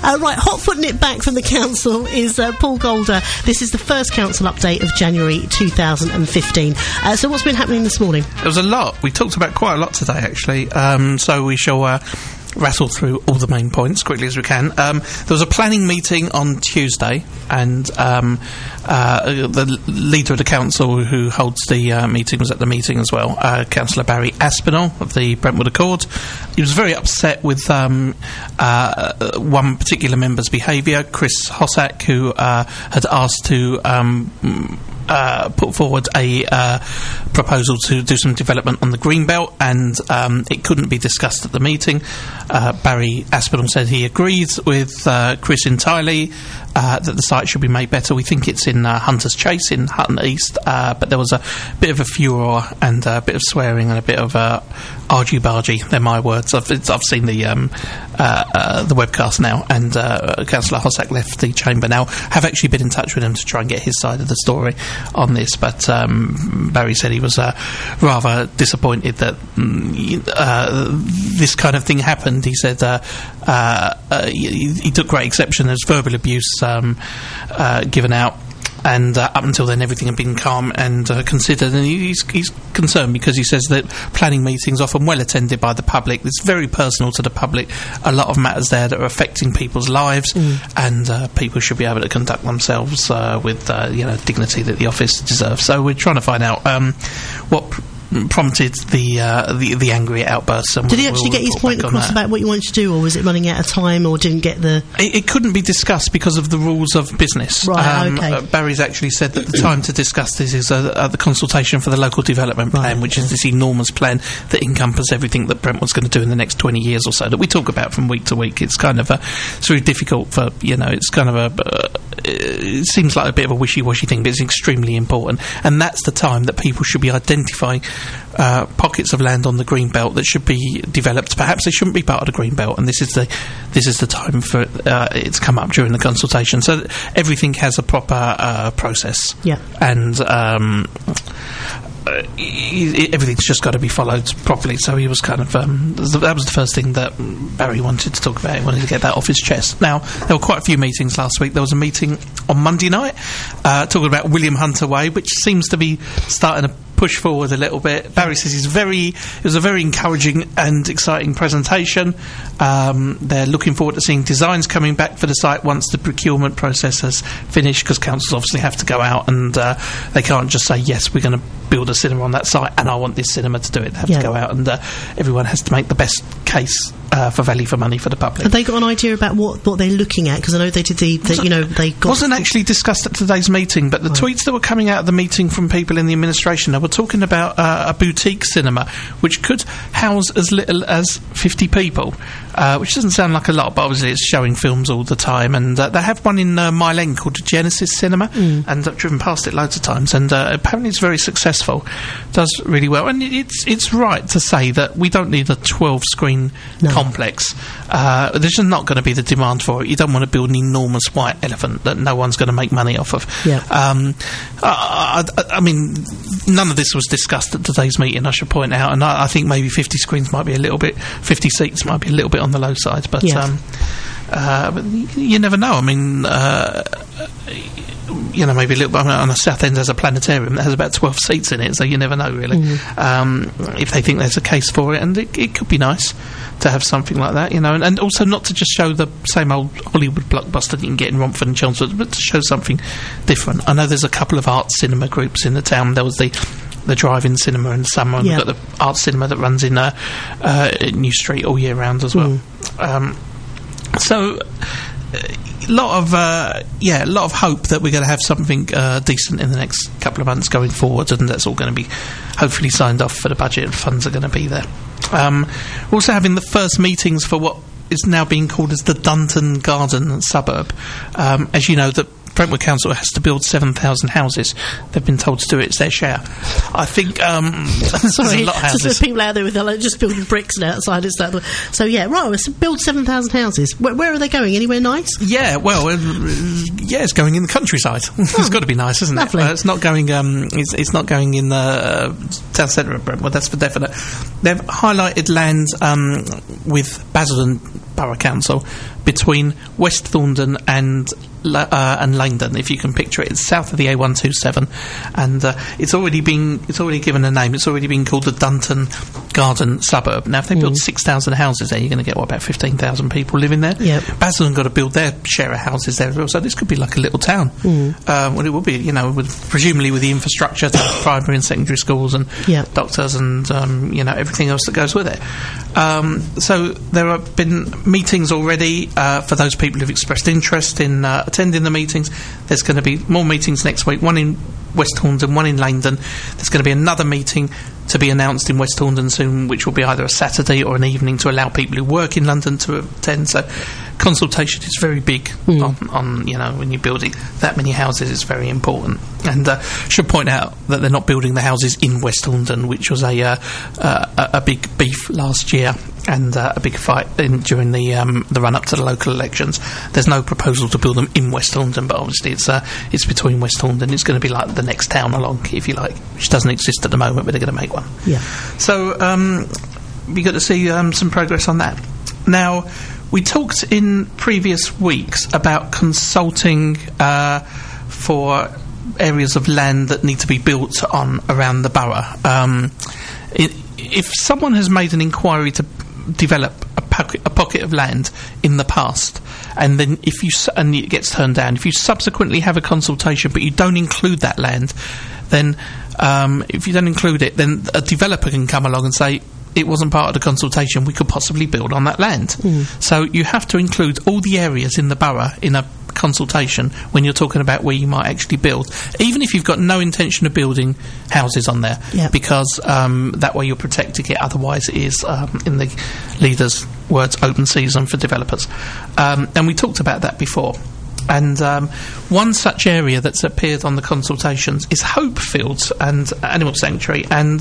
Right, hot-footing it back from the council is Paul Golder. This is the first council update of January 2015. So what's been happening this morning? There was a lot. We talked about quite a lot today, actually. So we shall rattle through all the main points quickly as we can. There was a planning meeting on Tuesday, and the leader of the council who holds the meeting was at the meeting as well, Councillor Barry Aspinall of the Brentwood Accord. He was very upset with one particular member's behaviour, Chris Hossack, who had asked to put forward a proposal to do some development on the Greenbelt, and it couldn't be discussed at the meeting. Barry Aspinall said he agrees with Chris entirely that the site should be made better. We think it's in Hunters Chase in Hutton East, but there was a bit of a furore and a bit of swearing and a bit of argy-bargy. They're my words. I've seen the webcast now, and Councillor Hossack left the chamber now. Have actually been in touch with him to try and get his side of the story on this, but Barry said he was rather disappointed that this kind of thing happened. He said he took great exception. There's verbal abuse given out, and up until then everything had been calm and considered, and he's concerned because he says that planning meetings often well attended by the public. It's very personal to the public, a lot of matters there that are affecting people's lives, and people should be able to conduct themselves with dignity that the office deserves. So we're trying to find out what prompted the angry outbursts. And did he actually get his point across about what you wanted to do, or was it running out of time, or didn't get the... It couldn't be discussed because of the rules of business. Right, okay. Barry's actually said that the time to discuss this is the consultation for the local development plan, which is this enormous plan that encompasses everything that Brentwood's going to do in the next 20 years or so, that we talk about from week to week. It's kind of it's very difficult for, it's kind of it seems like a bit of a wishy-washy thing, but it's extremely important, and that's the time that people should be identifying pockets of land on the Greenbelt that should be developed. Perhaps they shouldn't be part of the Greenbelt, and this is the time for it's come up during the consultation. So everything has a proper process, and everything's just got to be followed properly. So he was kind of that was the first thing that Barry wanted to talk about. He wanted to get that off his chest. Now, there were quite a few meetings last week. There was a meeting on Monday night talking about William Hunter Way, which seems to be starting to push forward a little bit. Barry says it was a very encouraging and exciting presentation. They're looking forward to seeing designs coming back for the site once the procurement process has finished, because councils obviously have to go out and they can't just say, yes, we're going to build a cinema on that site and I want this cinema to do it. They have to go out, and everyone has to make the best case for value for money for the public. Have they got an idea about what they're looking at? Because I know they did they got... wasn't actually discussed at today's meeting, but the tweets that were coming out of the meeting from people in the administration, they were talking about a boutique cinema which could house as little as 50 people, which doesn't sound like a lot, but obviously it's showing films all the time, and they have one in Mile End called Genesis Cinema, and I've driven past it loads of times, and apparently it's very successful, does really well, and it's right to say that we don't need a 12-screen complex. There's just not going to be the demand for it. You don't want to build an enormous white elephant that no one's going to make money off of. I mean, none of this was discussed at today's meeting, I should point out, and I think maybe 50 screens might be 50 seats might be a little bit on the low side, but but you never know. I mean, maybe a little bit. On the south end there's a planetarium that has about 12 seats in it, so you never know really. If they think there's a case for it, and it could be nice to have something like that, and also not to just show the same old Hollywood blockbuster that you can get in Romford and Chelmsford, but to show something different. I know there's a couple of art cinema groups in the town. There was the drive-in cinema in the summer, and we've got the art cinema that runs in New Street all year round as well. So a lot of hope that we're going to have something decent in the next couple of months going forward, and that's all going to be hopefully signed off for the budget, and funds are going to be there. We're also having the first meetings for what is now being called as the Dunton Garden suburb. As you know, the Brentwood Council has to build 7,000 houses. They've been told to do it. It's their share. I think there's a lot of houses. So there's people out there with just building bricks now outside. So let's build 7,000 houses. Where are they going? Anywhere nice? Yeah, well, it's going in the countryside. It's got to be nice, isn't lovely. it? It's not going. It's not going in the town centre of Brentwood. That's for definite. They've highlighted land with Basildon Borough Council between West Thorndon and Langdon, if you can picture it. It's south of the A127, and it's already given a name. It's already been called the Dunton Garden Suburb. Now, if they build 6,000 houses there, you're going to get about 15,000 people living there. Yep. Basildon got to build their share of houses there as well, so this could be like a little town. Well, it will be, presumably with the infrastructure, to primary and secondary schools and doctors and everything else that goes with it. So there have been meetings already for those people who've expressed interest in attending the meetings. There's going to be more meetings next week, one in West Thorndon, one in Langdon. There's going to be another meeting to be announced in West Thorndon soon, which will be either a Saturday or an evening to allow people who work in London to attend. So consultation is very big on when you're building that many houses, it's very important. And should point out that they're not building the houses in West Thorndon, which was a big beef last year and a big fight during the run-up to the local elections. There's no proposal to build them in West Thorndon, but obviously it's between West Thorndon. It's going to be like the next town along, if you like, which doesn't exist at the moment, but they're going to make one. Yeah. So we got to see some progress on that. Now, we talked in previous weeks about consulting for areas of land that need to be built on around the borough. If someone has made an inquiry to develop a pocket of land in the past, and then and it gets turned down, if you subsequently have a consultation but you don't include that land, then if you don't include it, then a developer can come along and say, it wasn't part of the consultation, we could possibly build on that land. So you have to include all the areas in the borough in a consultation when you're talking about where you might actually build, even if you've got no intention of building houses on there, because that way you're protecting it. Otherwise it is, in the leader's words, open season for developers. And we talked about that before. And one such area that's appeared on the consultations is Hopefield and Animal Sanctuary, and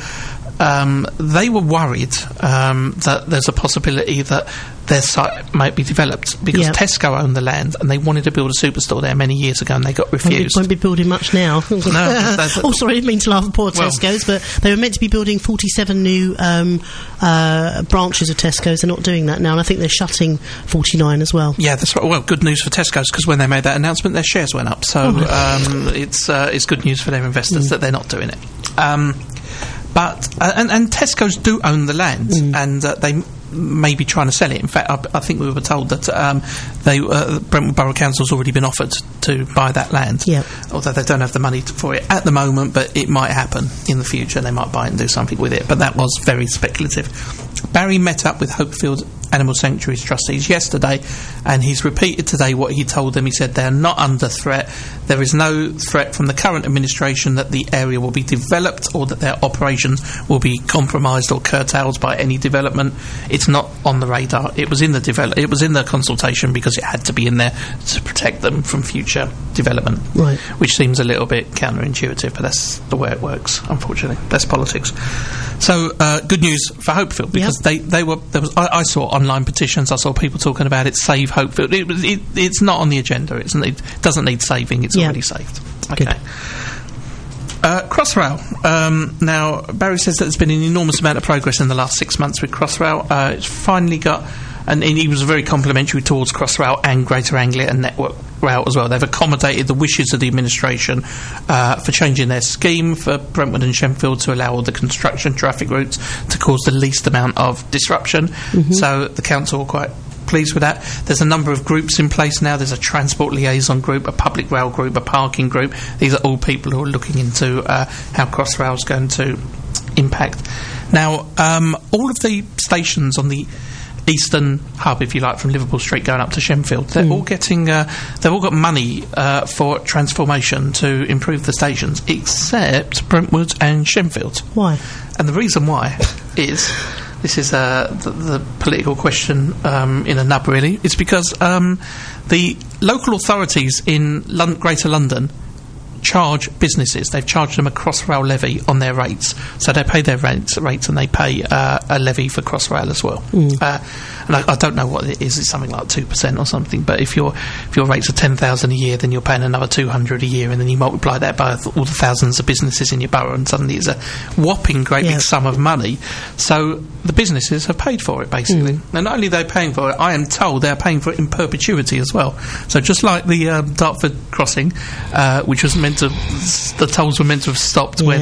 they were worried that there's a possibility that their site might be developed because Tesco owned the land and they wanted to build a superstore there many years ago and they got refused. They won't be building much now. Sorry, I didn't mean to laugh at poor Tesco's, but they were meant to be building 47 new branches of Tesco's. They're not doing that now, and I think they're shutting 49 as well. Yeah, that's right. Well, good news for Tesco's, because when they made that announcement, their shares went up. So it's good news for their investors that they're not doing it. But Tesco's do own the land, and they may be trying to sell it. In fact, I think we were told that Brentwood Borough Council's already been offered to buy that land, although they don't have the money for it at the moment, but it might happen in the future. They might buy it and do something with it, but that was very speculative. Barry met up with Hopefield Animal Sanctuary's trustees yesterday, and he's repeated today what he told them. He said they're not under threat. There is no threat from the current administration that the area will be developed or that their operations will be compromised or curtailed by any development. It's not on the radar. It was in the consultation because it had to be in there to protect them from future development, right? Which seems a little bit counterintuitive, but that's the way it works, unfortunately. That's politics. So good news for Hopefield, because I saw online petitions. I saw people talking about it. Save Hopefield. It's not on the agenda. It doesn't need saving. It's already saved. Okay. Crossrail. Now, Barry says that there's been an enormous amount of progress in the last 6 months with Crossrail. It's finally got, and he was very complimentary towards Crossrail and Greater Anglia and Network Rail as well. They've accommodated the wishes of the administration for changing their scheme for Brentwood and Shenfield to allow all the construction traffic routes to cause the least amount of disruption. So the council are quite pleased with that. There's a number of groups in place now. There's a transport liaison group, a public rail group, a parking group. These are all people who are looking into how Crossrail is going to impact. Now, all of the stations on the eastern hub, if you like, from Liverpool Street going up to Shenfield, they're all getting they've all got money for transformation to improve the stations, except Brentwood and Shenfield. Why? And the reason why is, this is the political question in a nub, really. It's because the local authorities in Greater London charge businesses. They've charged them a Crossrail levy on their rates, so they pay their rates and they pay a levy for Crossrail as well. And I don't know what it is. It's something like 2% or something. But if your rates are 10,000 a year, then you're paying another 200 a year, and then you multiply that by all the thousands of businesses in your borough, and suddenly it's a whopping great big sum of money. So the businesses have paid for it basically, and not only are they paying for it, I am told they're paying for it in perpetuity as well. So just like the Dartford crossing, which was meant to, the tolls were meant to have stopped when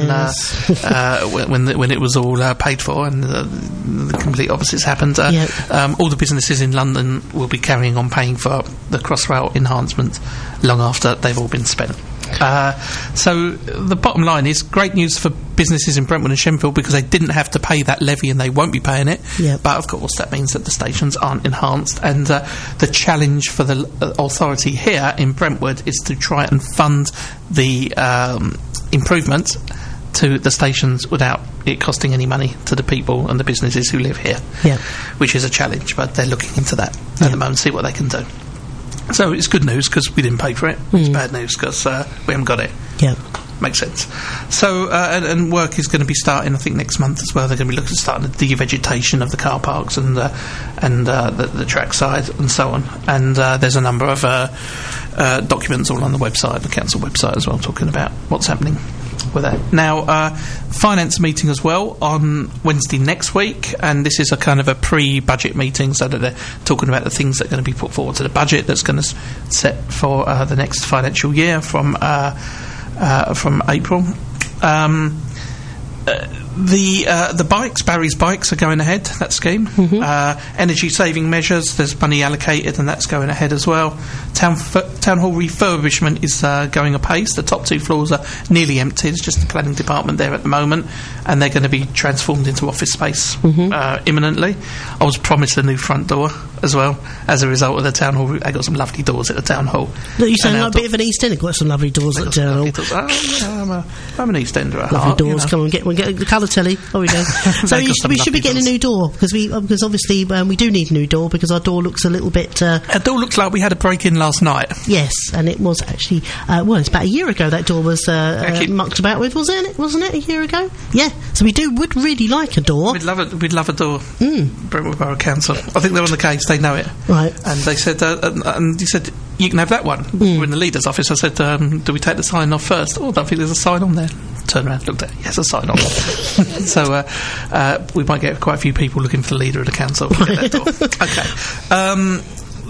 it was all paid for, and the complete opposites happened. All the businesses in London will be carrying on paying for the Crossrail enhancement long after they've all been spent. So the bottom line is great news for businesses in Brentwood and Shenfield, because they didn't have to pay that levy and they won't be paying it. But of course that means that the stations aren't enhanced, and the challenge for the authority here in Brentwood is to try and fund the improvements to the stations without it costing any money to the people and the businesses who live here, which is a challenge, but they're looking into that at the moment, see what they can do. So it's good news because we didn't pay for it. It's bad news because we haven't got it. Makes sense. So and work is going to be starting, I think, next month as well. They're going to be looking at starting the devegetation of the car parks and the track side and so on. And there's a number of documents all on the website, the council website as well, talking about what's happening with that. Now, finance meeting as well on Wednesday next week, and this is a kind of a pre-budget meeting, so that they're talking about the things that are going to be put forward to the budget that's going to set for the next financial year from April. The bikes, Barry's bikes, are going ahead, that scheme. Energy saving measures, there's money allocated, and that's going ahead as well. Town hall refurbishment is going apace. The top 2 floors are nearly empty. It's just the planning department there at the moment, and they're going to be transformed into office space imminently. I was promised a new front door as well as a result of the town hall. They got some lovely doors at the town hall. You sound like a bit of an East End. Got some lovely doors at the town hall. I'm an East Ender at lovely heart. Doors. Come on, get the colour telly. Oh, we go. So we should be getting a new door, because obviously we do need a new door, because our door looks a little bit. Our door looks like we had a break in last night. Yes, and it was actually it's about a year ago that door was mucked about with, wasn't it a year ago? Yeah. So would really like a door. We'd love a door. Brentwood Borough Council. I think they're on the case. They know it. Right. And they said, and he said, you can have that one. We're in the leader's office. I said, do we take the sign off first? Oh, I don't think there's a sign on there. Turned around, looked at it. Yes, a sign on. So we might get quite a few people looking for the leader of the council to get that door.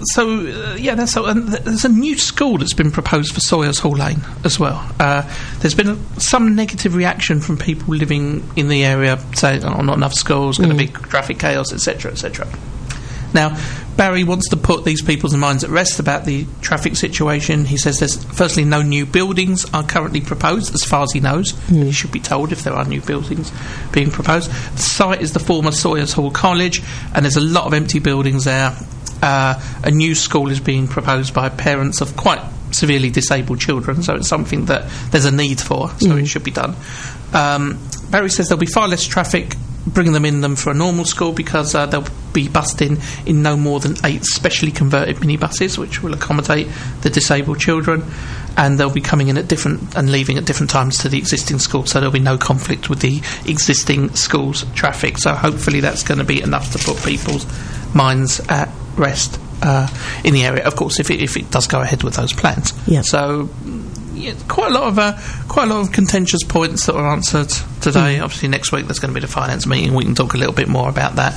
Okay. And there's a new school that's been proposed for Sawyers Hall Lane as well. There's been some negative reaction from people living in the area, saying, not enough schools, going to be traffic chaos, etc., etc. Now, Barry wants to put these people's minds at rest about the traffic situation. He says there's firstly no new buildings are currently proposed, as far as he knows. He should be told if there are new buildings being proposed. The site is the former Sawyers Hall College, and there's a lot of empty buildings there. A new school is being proposed by parents of quite severely disabled children, so it's something that there's a need for, so it should be done. Barry says there'll be far less traffic bringing them for a normal school, because they'll be bussed in no more than 8 specially converted minibuses, which will accommodate the disabled children, and they'll be coming in at different and leaving at different times to the existing school, so there'll be no conflict with the existing school's traffic. So hopefully that's going to be enough to put people's minds at rest in the area. Of course, if it does go ahead with those plans. So quite a lot of contentious points that were answered today. Obviously next week there's going to be the finance meeting. We can talk a little bit more about that.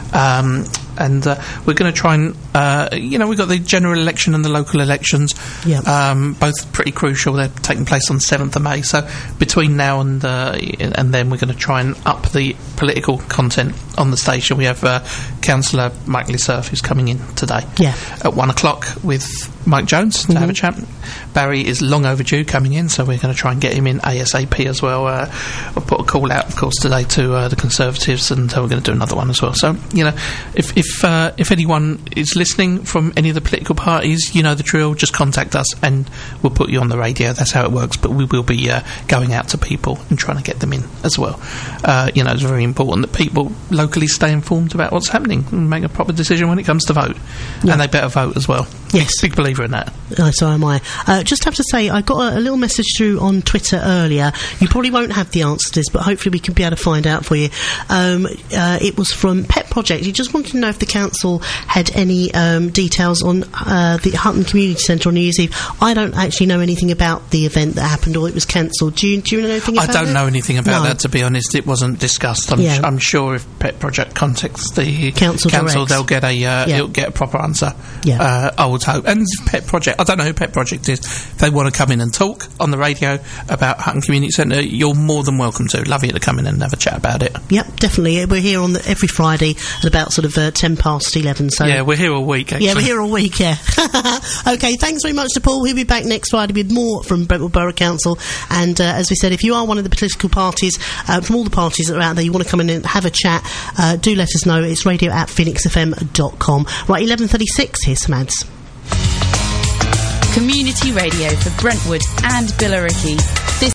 And we're going to try and we've got the general election and the local elections, both pretty crucial. They're taking place on 7th of May, so between now and then we're going to try and up the political content on the station. We have Councillor Mike Lissurf, who's coming in today at 1 o'clock with Mike Jones to have a chat. Barry is long overdue coming in, so we're going to try and get him in ASAP as well. We'll put a call out, of course, today to the Conservatives, and we're going to do another one as well. So, if anyone is listening from any of the political parties, you know the drill, just contact us and we'll put you on the radio. That's how it works, but we will be going out to people and trying to get them in as well. It's very important that people locally stay informed about what's happening and make a proper decision when it comes to vote. And they better vote as well. Yes. Big believer in that. So am I. Just have to say, I got a little message through on Twitter earlier. You probably won't have the answer to this, but hopefully we can be able to find out for you. It was from Pet Project. He just wanted to know if the council had any details on the Hutton Community Centre on New Year's Eve. I don't actually know anything about the event that happened, or it was cancelled. Do you know anything about it? I don't know anything about that, to be honest. It wasn't discussed. I'm sure if Pet Project contacts the council they'll get it'll get a proper answer. Yeah. I would hope. And Pet Project, I don't know who Pet Project is. If they want to come in and talk on the radio about Hutton Community Centre, you're more than welcome to. Love you to come in and have a chat about it. Yep, definitely. We're here on every Friday at about sort of 10 past 11. So yeah, we're here all week, actually. Yeah, we're here all week, yeah. Okay, thanks very much to Paul. He'll be back next Friday with more from Brentwood Borough Council. And as we said, if you are one of the political parties, from all the parties that are out there, you want to come in and have a chat, do let us know. It's radio@phoenixfm.com. Right, 11:36, here's some ads. Community radio for Brentwood and Billericay.